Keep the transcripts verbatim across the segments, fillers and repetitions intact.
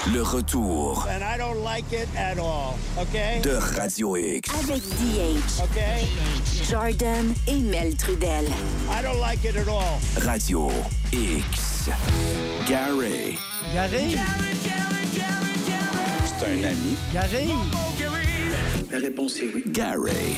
Le retour And I don't like it at all, okay? de Radio X. Avec D H, Okay? Jordan et Mel Trudel. I don't like it at all. Radio X. Gary. Gary? C'est un ami. Gary? La réponse est oui. Gary.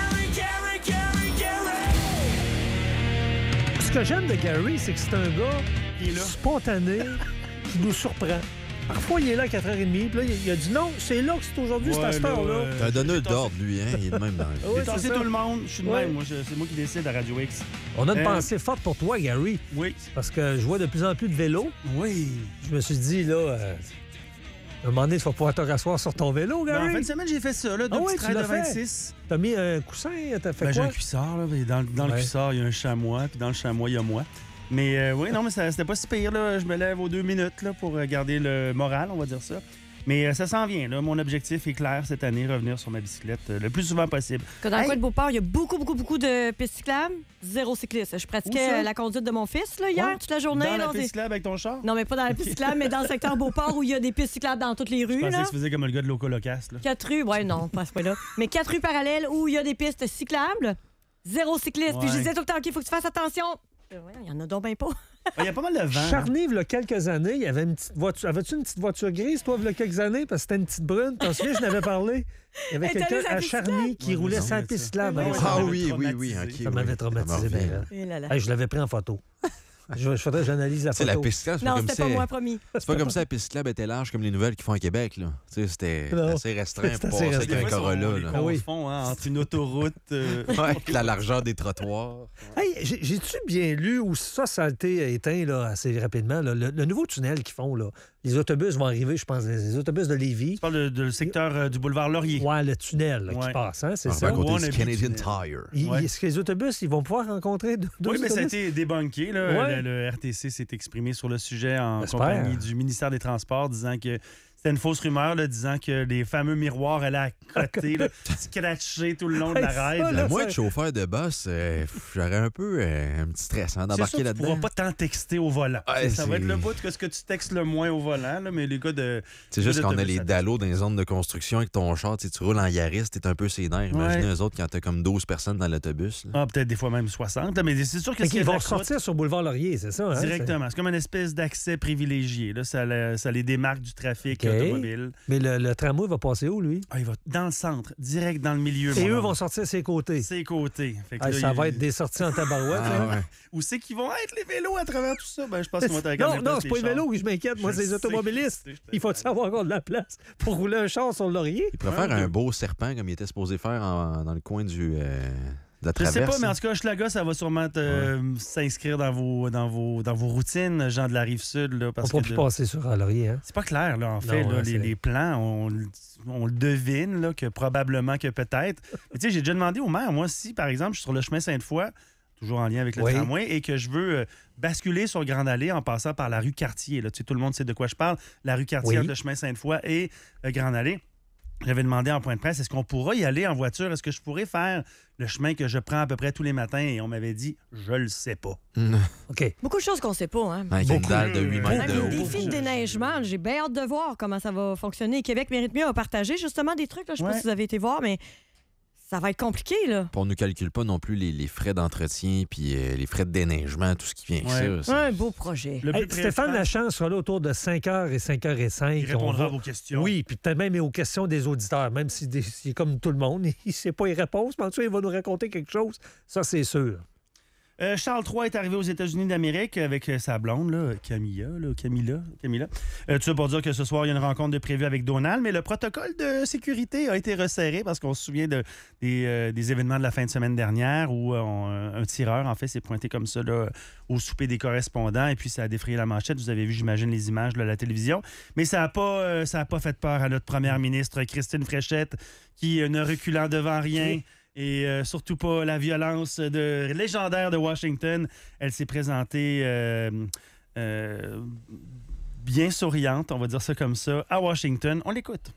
Ce que j'aime de Gary, c'est que c'est un gars qui est là, spontané, qui nous surprend. Parfois, il est là à quatre heures trente, puis là, il a dit non, c'est là que c'est aujourd'hui, Ouais, c'est à cette là, heure-là. euh, C'est un donneur d'ordre, lui, hein? Il est de même dans le... Ah oui, J'ai c'est tassé ça. tout le monde. Je suis de Ouais. même. Moi, je- c'est moi qui décide à Radio X. On a une Euh, pensée forte pour toi, Gary, Oui. parce que je vois de plus en plus de vélos. Oui. Je me suis dit, là, euh, à un moment donné, tu vas pouvoir te rasseoir sur ton vélo, Ben, en Gary. fin de semaine, j'ai fait ça, là, deux Ah oui, petits tu trails de l'as fait? vingt-six. T'as mis un coussin, t'as fait Ben, j'ai quoi? un cuissard, là. Et dans, dans le Ouais. cuissard, il y a un chamois, puis dans le chamois, il y a moi. Mais euh, oui, non, mais ça, c'était pas si pire, là. Je me lève aux deux minutes, là, pour euh, garder le moral, on va dire ça. Mais euh, ça s'en vient, là. Mon objectif est clair cette année, revenir sur ma bicyclette euh, le plus souvent possible. Que dans le Hey! coin de Beauport, il y a beaucoup, beaucoup, beaucoup de pistes cyclables. Zéro cycliste. Je Où pratiquais ça? euh, la conduite de mon fils là, hier, Ouais. toute la journée. Dans la là, piste c'est- cyclable avec ton char? Non, mais pas dans la piste cyclable, mais dans le secteur Beauport où il y a des pistes cyclables dans toutes les Je rues. pensais Là. que tu faisais comme le gars de Loco-Locasse, là. Quatre rues, ouais, non, pas à ce point-là. Mais quatre rues parallèles où il y a des pistes cyclables. Zéro cycliste. Puis je Ouais. disais tout le temps, OK, il faut que tu fasses attention. Euh, ouais, il y en a donc bien pas. Il y a pas mal de vent. Charny, il y a quelques années, il y avait une petite voiture. Avais-tu une petite voiture grise, toi, il y a quelques années? Parce que c'était une petite brune. T'en souviens, je n'avais parlé. Il y avait Elle est quelqu'un allée sur la à piste Charny qui Ouais, roulait non, sans mais piste ça- cyclable. Ouais, hein. ouais, Ça Ah m'avait oui, oui, traumatisé. oui, OK. Ça m'avait oui. traumatisé, Ça m'en ben, revient. là. Et là, là. Hey, je l'avais pris en photo. je, je faudrait que j'analyse la Tu sais, photo. la piste cyclable, c'est pas Non, comme c'était ça. pas moi, promis. C'est pas comme ça, la piste cyclable était large comme les nouvelles qu'ils font à Québec, là. Tu sais, c'était Non. assez restreint C'est pour assez passer avec restreint. un Des fois, Corolla, on les là. Ah oui. confond, hein, entre une autoroute... euh, Ouais, la largeur des trottoirs. Hey, j'ai- j'ai-tu bien lu ou ça, ça a été éteint là, assez rapidement? Là, le, le nouveau tunnel qu'ils font, là, les autobus vont arriver, je pense, les, les autobus de Lévis. Tu parles de- de le secteur euh, du boulevard Laurier. Ouais, le tunnel là, qui Ouais. passe, hein, c'est Ah, ça? à côté Wanna du be Canadian tunnel. Tire. Il- Ouais. Est-ce que les autobus, ils vont pouvoir rencontrer deux Oui, mais ça a autobus? été débunké. Là. Ouais. Le, le R T C s'est exprimé sur le sujet en J'espère. compagnie du ministère des Transports, disant que c'était une fausse rumeur, là, disant que les fameux miroirs allaient à côté, là, scratcher tout le long de la Hey, ça, ride. là, là. Moi, ça- être chauffeur de boss, euh, pff, j'aurais un peu euh, un petit stress hein, C'est d'embarquer sûr que tu là-dedans. pourras pas t'en texter au volant. Ouais, ça va c'est- être le bout que ce que tu textes le moins au volant, là, mais les gars de... C'est juste de qu'on a l'autobus, les ça dallos dans les zones de construction avec ton char. Tu sais, tu roules en Yaris, t'es un peu sénère. Imaginez Ouais. eux autres quand t'as comme douze personnes dans l'autobus. là. Ah, peut-être des fois même soixante, là, mais c'est sûr que Fait s'il y a qu'ils de vont la croûte, sortir sur Boulevard Laurier, c'est ça? Hein? directement. C'est comme une espèce d'accès privilégié. Là. Ça, la- ça les démarque du trafic OK. automobile. C'est- Mais le, le tramway va passer où, lui? Ah, il va dans le centre, direct dans le milieu. Et mon eux homme. vont sortir ses côtés. Ses côtés. Fait que Ah, là, ça il- va être des sorties en tabarouette. Ah, hein? ouais. Où c'est qu'ils vont être les vélos à travers tout ça? Ben, je pense qu'on va être à la Non, même non, place c'est que pas les chars. vélos que je m'inquiète. Moi, Je c'est les sais, automobilistes. je sais, je te Il faut sais. avoir encore de la place pour rouler un char sur le Laurier. Il pourrait faire Ah, un oui. beau serpent comme il était supposé faire en- dans le coin du, euh, de la Je traverse. sais pas, mais en là. tout cas, Hochelaga, ça va sûrement te- euh, s'inscrire dans vos, dans, vos, dans vos routines, gens de la Rive-Sud. Là, On parce ne pourra que plus de- passer sur un Laurier. Hein? C'est pas clair, là, en fait. Non, là, hein, les, c'est- les plans, on, le- on le devine, là, que probablement que peut-être. Mais tu sais, j'ai déjà demandé au maire, moi, si, par exemple, je suis sur le chemin Sainte-Foy, toujours en lien avec le Oui. tramway, et que je veux euh, basculer sur Grande Allée en passant par la rue Cartier. Là. Tu sais, tout le monde sait de quoi je parle. La rue Cartier, Oui. le chemin Sainte-Foy et euh, Grande Allée. J'avais demandé en point de presse, est-ce qu'on pourra y aller en voiture? Est-ce que je pourrais faire le chemin que je prends à peu près tous les matins? Et on m'avait dit, je le sais pas. OK. Beaucoup de choses qu'on sait pas, hein. Avec une Beaucoup. dalle de huit Même mètres Même de les haut. défis de déneigement, j'ai bien hâte de voir comment ça va fonctionner. Québec mérite mieux à partager justement des trucs. Là. Je sais pas Ouais. si vous avez été voir, mais ça va être compliqué, là. Puis on ne calcule pas non plus les, les frais d'entretien puis euh, les frais de déneigement, tout ce qui vient avec Ouais. ça. ça. Un beau projet. Le Hey, plus Stéphane préoccupant, Lachance sera là autour de cinq heures et cinq heures cinq. il répondra à vos questions. Oui, puis peut-être même aux questions des auditeurs, même s'il si, s'il est comme tout le monde, il ne sait pas les réponses, mais en tout cas, il va nous raconter quelque chose. Ça, c'est sûr. Euh, Charles trois est arrivé aux États-Unis d'Amérique avec euh, sa blonde, là, Camilla, là, Camilla, Camilla. Euh, tout ça pour dire que ce soir, il y a une rencontre de prévue avec Donald, mais le protocole de sécurité a été resserré parce qu'on se souvient de, des, euh, des événements de la fin de semaine dernière où euh, on- un tireur, en fait, s'est pointé comme ça là, au souper des correspondants et puis ça a défrayé la manchette. Vous avez vu, j'imagine, les images là, à la télévision. Mais ça n'a pas, euh, ça a pas fait peur à notre première ministre, Christine Fréchette, qui, euh, ne reculant devant rien, et euh, surtout pas la violence de, légendaire de Washington. Elle s'est présentée euh, euh, bien souriante, on va dire ça comme ça, à Washington. On l'écoute.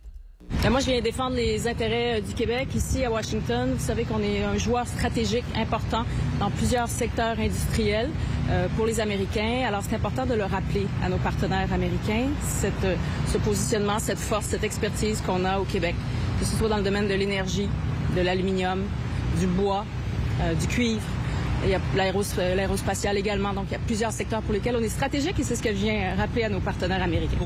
Ben moi, je viens défendre les intérêts du Québec ici à Washington. Vous savez qu'on est un joueur stratégique important dans plusieurs secteurs industriels euh, pour les Américains. Alors, c'est important de le rappeler à nos partenaires américains, cette, ce positionnement, cette force, cette expertise qu'on a au Québec, que ce soit dans le domaine de l'énergie, de l'aluminium, du bois, euh, du cuivre. Il y a l'aéros- l'aérospatial également. Donc, il y a plusieurs secteurs pour lesquels on est stratégique et c'est ce que je viens rappeler à nos partenaires américains.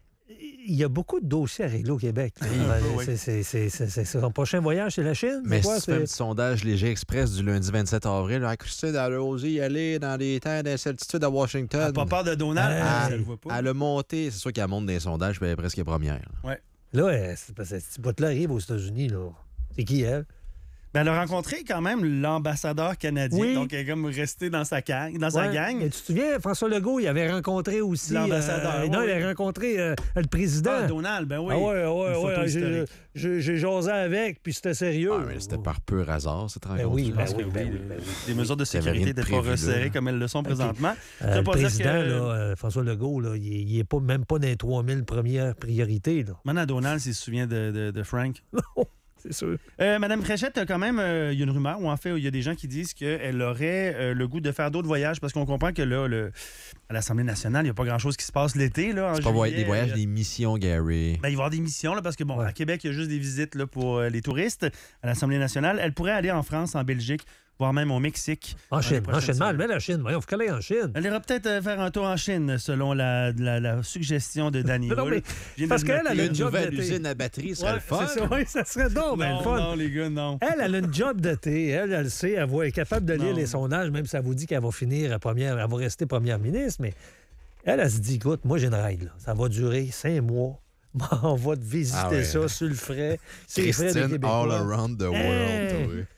Il y a beaucoup de dossiers à régler au Québec. Oui, Euh, oui. c'est, c'est, c'est, c'est, c'est son prochain voyage, c'est la Chine? Mais c'est si quoi, tu fais un petit sondage léger express du lundi vingt-sept avril, ah, Christine, elle a osé y aller dans les temps d'incertitude à Washington. Elle a pas peur de Donald, Hey. ah, je le vois pas. Elle a monté, c'est sûr qu'elle monte des sondages, puis elle est presque première. Ouais. Là, elle, c'est parce que cette boîte-là arrive aux États-Unis. Là. C'est qui, elle? Ben, elle a rencontré quand même l'ambassadeur canadien, Oui. donc elle est comme restée dans sa gang. Dans sa Ouais. gang. Mais tu te souviens, François Legault, il avait rencontré aussi... L'ambassadeur, euh, oui, non, il oui. avait rencontré euh, le président. Ah, Donald, ben oui. Ah ouais, Une ouais, photo ouais. J'ai, historique. j'ai, j'ai jasé avec, puis c'était sérieux. Ah, mais c'était par pur hasard, cette rencontre. Ben oui, ben Parce oui, que ben oui, oui, ben oui. Les mesures de Il y avait rien sécurité de n'étaient pas prévu, resserrées là. comme elles le sont présentement. Euh, Ça veut le pas dire président, que- là, euh, François Legault, là, il n'est pas, même pas dans les trois mille premières priorités. Là. Maintenant, Donald, s'il se souvient de, de, de Frank. C'est sûr. Euh, Madame Fréchette, quand même, euh, il y a une rumeur, ou en fait, il y a des gens qui disent qu'elle aurait euh, le goût de faire d'autres voyages, parce qu'on comprend que là, le, à l'Assemblée nationale, il n'y a pas grand-chose qui se passe l'été. Là, en C'est pas voy- juillet. des voyages, Euh, des missions, Gary. Ben, il va y avoir des missions, là, parce que, bon, Ouais. à Québec, il y a juste des visites là, pour euh, les touristes à l'Assemblée nationale. Elle pourrait aller en France, en Belgique, voire même au Mexique. En dans les Chine, en prochaines Chine, mal, semaines. mais la Chine, voyons, faut qu'elle aille en Chine. Elle ira peut-être euh, faire un tour en Chine, selon la, la, la suggestion de Danny Non, Hull. mais Je viens de parce le qu'elle, noter. elle a Une une job nouvelle d'été. usine à batterie serait Ouais, le fun. c'est ça, oui, ça serait donc ben non, le fun. non, les gars, non. Elle, elle a une job d'été. Elle, elle sait, elle, va, elle est capable de lire Non. les sondages, même si ça vous dit qu'elle va finir à première, elle va rester première ministre, mais elle, elle se dit, écoute, moi, j'ai une règle. là. Ça va durer cinq mois. On va te visiter Ah ouais. ça sur le frais. C'est les frais des Christine, Québécois. all around the world. Hey! oui.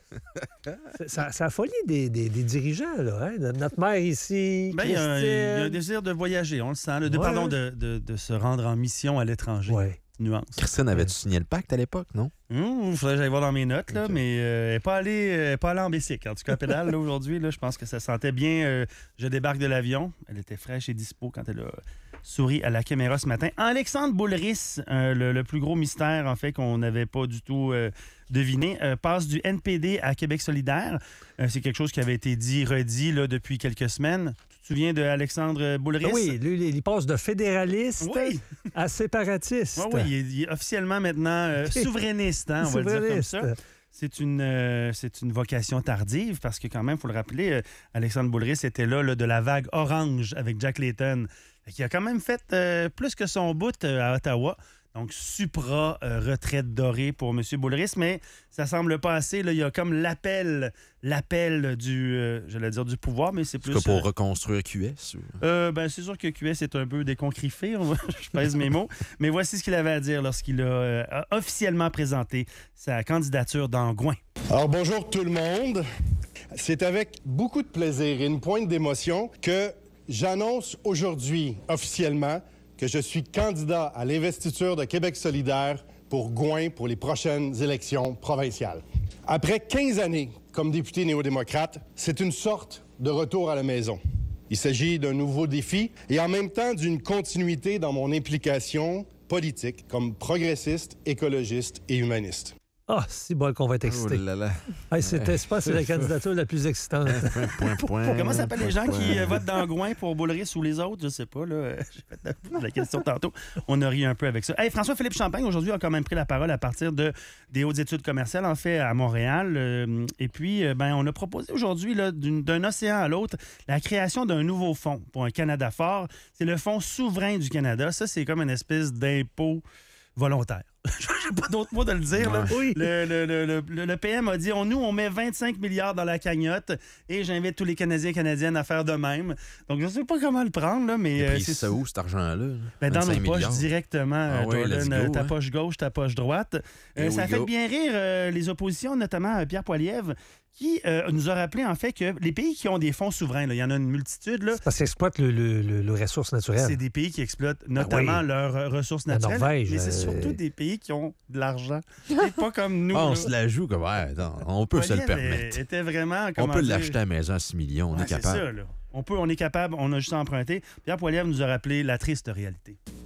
Ça, ça affolie des, des, des dirigeants, là. Hein? Notre mère ici, Ben, il y, a un- il y a un Christine. désir de voyager, on le sent. là, de, Ouais. Pardon, de, de, de se rendre en mission à l'étranger. Ouais. Nuance. Christine, avais-tu signé le pacte à l'époque, non? Il faudrait que j'aille voir dans mes notes, là, Ok. mais euh, elle n'est pas allée euh, elle est pas allée en bicycle. En tout cas, à pédale, là, aujourd'hui, là, je pense que ça sentait bien. euh, je débarque de l'avion. Elle était fraîche et dispo quand elle a souri à la caméra ce matin. Alexandre Boulris, euh, le, le plus gros mystère, en fait, qu'on n'avait pas du tout euh, deviné, euh, passe du N P D à Québec solidaire. Euh, c'est quelque chose qui avait été dit, redit là, depuis quelques semaines. Tu te souviens de Alexandre Boulris? Ah oui, lui, il passe de fédéraliste Oui. à séparatiste. Oui, oui, il est, il est officiellement maintenant euh, souverainiste, hein, on va le dire comme Souverainiste. ça. C'est une, euh, c'est une vocation tardive parce que quand même, il faut le rappeler, euh, Alexandre Boulris était là, là de la vague orange avec Jack Layton, qui a quand même fait euh, plus que son bout euh, à Ottawa. Donc, supra euh, retraite dorée pour M. Boulris, mais ça semble pas assez. Là, il y a comme l'appel, l'appel du, euh, j'allais dire du pouvoir, mais c'est En plus... tout cas, pour euh, reconstruire Q S. ou- euh, ben, c'est sûr que Q S est un peu déconcrifé, on va- je pèse mes mots. Mais voici ce qu'il avait à dire lorsqu'il a, euh, a officiellement présenté sa candidature dans Gouin. Alors bonjour tout le monde. C'est avec beaucoup de plaisir et une pointe d'émotion que j'annonce aujourd'hui officiellement que je suis candidat à l'investiture de Québec solidaire pour Gouin pour les prochaines élections provinciales. Après quinze années comme député néo-démocrate, c'est une sorte de retour à la maison. Il s'agit d'un nouveau défi et en même temps d'une continuité dans mon implication politique comme progressiste, écologiste et humaniste. Ah, c'est bon qu'on va être Oh excité. là là. Hey, c'était, je pense que c'est la candidature la plus excitante. Point, point, Comment s'appellent les gens point, qui euh, point. votent dans Gouin pour Boulris ou les autres? Je sais pas, là. J'ai fait la, la question tantôt. On a ri un peu avec ça. Hey, François-Philippe Champagne, aujourd'hui, a quand même pris la parole à partir de, des hautes études commerciales, en fait, à Montréal. Euh, et puis, euh, ben, on a proposé aujourd'hui, là, d'une- d'un océan à l'autre, la création d'un nouveau fonds pour un Canada fort. C'est le Fonds souverain du Canada. Ça, c'est comme une espèce d'impôt volontaire. J'ai pas d'autre mot de le dire. là. Oui. Le, le- le- le- le P M a dit on, nous, on met vingt-cinq milliards dans la cagnotte et j'invite tous les Canadiens et Canadiennes à faire de même. Donc, je ne sais pas comment le prendre, là, mais. Il a euh, pris c'est ça où, cet argent-là? là? ben, dans nos vingt-cinq poches milliards. directement, Ah euh, ouais, Jordan, let's go, euh, ta hein. poche gauche, ta poche droite. Euh, Here ça a we fait go. bien rire euh, les oppositions, notamment euh, Pierre Poilievre, qui euh, nous a rappelé en fait que les pays qui ont des fonds souverains, là, il y en a une multitude, là, C'est parce qu'ils exploitent le, le, le, le ressource naturelle. c'est des pays qui exploitent notamment oui. leurs euh, ressources La naturelles. Norvège, mais c'est euh, surtout des pays qui ont de l'argent. Et pas comme nous. Ah, on là. se la joue comme. Ouais, attends, on peut se le Poilievre permettre. était vraiment, On comment peut dire, l'acheter à la maison à six millions, on Ouais, est c'est capable. ça, là. On peut, on est capable, on a juste à emprunter. Pierre Poilievre nous a rappelé la triste réalité.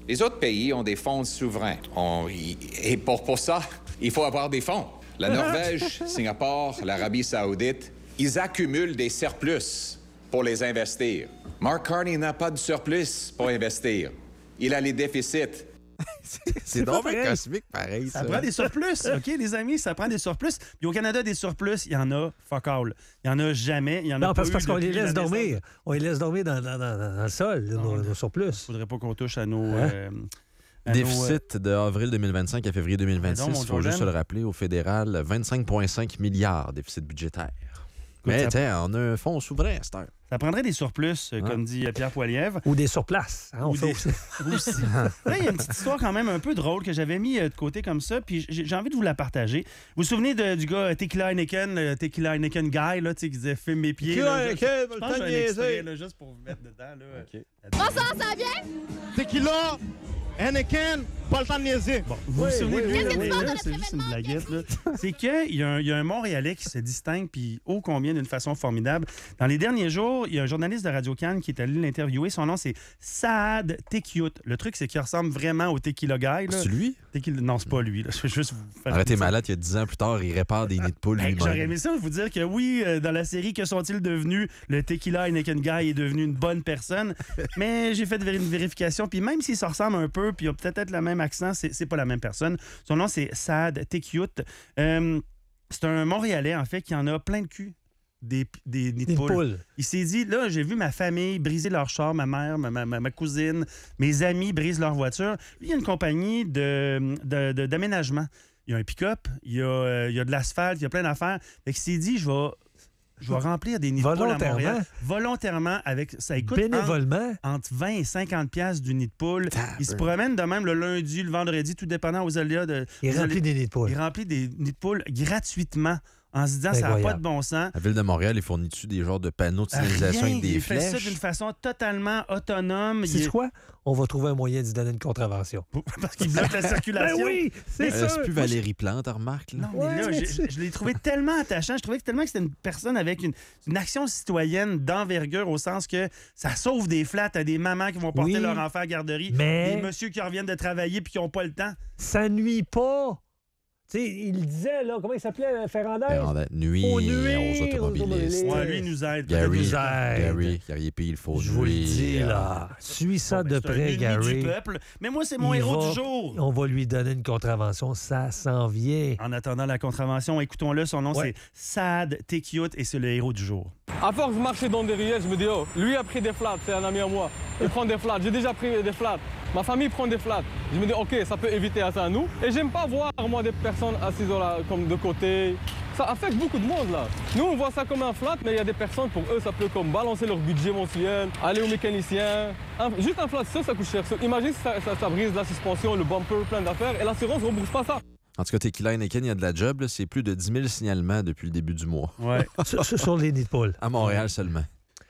Les autres pays ont des fonds souverains. On- et pour, pour ça, il faut avoir des fonds. La Norvège, Singapour, l'Arabie saoudite, ils accumulent des surplus pour les investir. Mark Carney n'a pas de surplus pour investir. Il a les déficits. C'est donc bien cosmique, pareil, ça. Ça prend des surplus, OK, les amis? Ça prend des surplus. Puis au Canada, des surplus, il y en a fuck all. Il y en a jamais. Il y en a Non, pas parce, eu parce qu'on les depuis laisse la dormir. naissance. On les laisse dormir dans, dans, dans, dans le sol, là, nos, nos surplus. Faudrait pas qu'on touche à nos... Hein? euh, à nos, euh, Déficit de avril deux mille vingt-cinq à février deux mille vingt-six, Pardon, mon il faut juste Jordan. se le rappeler, au fédéral, vingt-cinq virgule cinq milliards déficit budgétaire. Mais ça- tiens, on a un fonds souverain à cette heure. Ça prendrait des surplus, euh, Hein? comme dit euh, Pierre Poilievre. Ou des surplaces. Hein, on Ou fait des- aussi. aussi. Là, il y a une petite histoire quand même un peu drôle que j'avais mis euh, de côté comme ça, puis j'ai j'ai envie de vous la partager. Vous vous souvenez de- du gars euh, Tequila Heineken, le Tequila Heineken Guy, là, tu sais, qui disait « Filme mes pieds ». Tequila là, Heineken, je- va je le pense que temps j'ai de un extrait, niaiser. là, juste pour vous mettre dedans. Là. Bonsoir, ça va bien? Tequila, Heineken, pas le temps de niaiser. Bon, vous vous souvenez de lui, Qu'est-ce que tu mais penses là, de c'est juste une blaguette. là. C'est qu'il y, a un- il y a un Montréalais qui se distingue, puis ô combien d'une façon formidable. Dans les derniers jours, il y a un journaliste de Radio-Can qui est allé l'interviewer. Son nom, c'est Saad Tekiut. Le truc, c'est qu'il ressemble vraiment au Tequila Guy. là. C'est lui? Tequila- Non, c'est pas lui. là. Je vais juste vous faire Arrêtez une petite- malade, il y a dix ans plus tard, il répare des nids de poules Hey, lui-même. J'aurais aimé ça vous dire que oui, euh, dans la série, que sont-ils devenus? Le Tequila Heineken Guy est devenu une bonne personne. Mais j'ai fait de vér- une vérification, puis même s'il se ressemble un peu, puis il a peut-être le même accent, c'est c'est pas la même personne. Son nom, c'est Saad Tekiut. Euh, c'est un Montréalais, en fait, qui en a plein de cul. Des, des nids de Des poules. poules. Il s'est dit, là, j'ai vu ma famille briser leur char, ma mère, ma, ma- ma- ma cousine, mes amis brisent leur voiture. Lui, il y a une compagnie de, de- de- d'aménagement. Il y a un pick-up, il y a, euh, il y a de l'asphalte, il y a plein d'affaires. Fait qu'il s'est dit, je vais, je vais remplir des nids de poules à Volontairement. Montréal. Volontairement, avec ça coûte Bénévolement. Entre, entre vingt et cinquante piastres du nid de poule. Il se promène de même le lundi, le vendredi, tout dépendant aux aléas de... Il aux remplit alé- des nids de poules. Il remplit des nids de poules gratuitement en se disant, ça n'a pas Incroyable. de bon sens. La Ville de Montréal, ils fournissent-tu des genres de panneaux de signalisation Rien, avec des il fait ça flèches? d'une façon totalement autonome. C'est Il- quoi? On va trouver un moyen d'y donner une contravention. Parce qu'il bloque la circulation. Ben oui, c'est Euh, ça. c'est plus Valérie Plante, remarque. Là. Non, mais Ouais, là, mais j'ai- tu- je l'ai trouvé tellement attachant. Je trouvais que tellement que c'était une personne avec une, une action citoyenne d'envergure au sens que ça sauve des flats à des mamans qui vont porter Oui, leur enfant à garderie, mais- des messieurs qui reviennent de travailler puis qui n'ont pas le temps. Ça nuit pas. Tu sais, il disait, là, comment il s'appelait, Ferrandez? Ferrandez, nuire Faut aux nuire automobilistes. aux Ouais, lui, il nous aide. Gary, nous aide. Gary, Gary P, il faut Je vous le nuire. dis, là. Suis ça Bon, ben, de c'est un près, ennemi Gary. du peuple. Mais moi, c'est mon Il héros va- du jour. On va lui donner une contravention. Ça s'en vient. En attendant la contravention, écoutons-le. Son nom, Ouais. c'est Saad Tekiut et c'est le héros du jour. À force de marcher dans des ruelles, je me dis, oh, lui a pris des flats, c'est un ami à moi. Il prend des flats, j'ai déjà pris des flats. Ma famille prend des flats. Je me dis, OK, ça peut éviter à ça à nous. Et j'aime pas voir, moi, des personnes assises là, comme de côté. Ça affecte beaucoup de monde, là. Nous, on voit ça comme un flat, mais il y a des personnes, pour eux, ça peut comme balancer leur budget mensuel, aller au mécanicien. Un- juste un flat, ça, ça coûte cher. Imagine si ça, ça- ça brise la suspension, le bumper, plein d'affaires, et l'assurance ne rembourse pas ça. En tout cas, Tequila Heineken, il y a de la job. là. C'est plus de dix mille signalements depuis le début du mois. Ouais. sur, sur- sur les nids de poules. À Montréal seulement.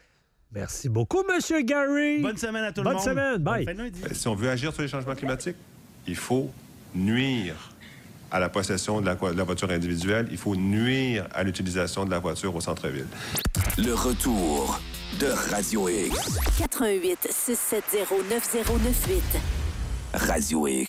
Merci beaucoup, Monsieur Gary. Bonne semaine à tout le Bonne monde. semaine. Bye. Bonne fin de lundi. Si on veut agir sur les changements climatiques, il faut nuire à la possession de la, de la voiture individuelle, il faut nuire à l'utilisation de la voiture au centre-ville. Le retour de Radio X. quatre un huit, six sept zéro, neuf zéro neuf huit. Radio X.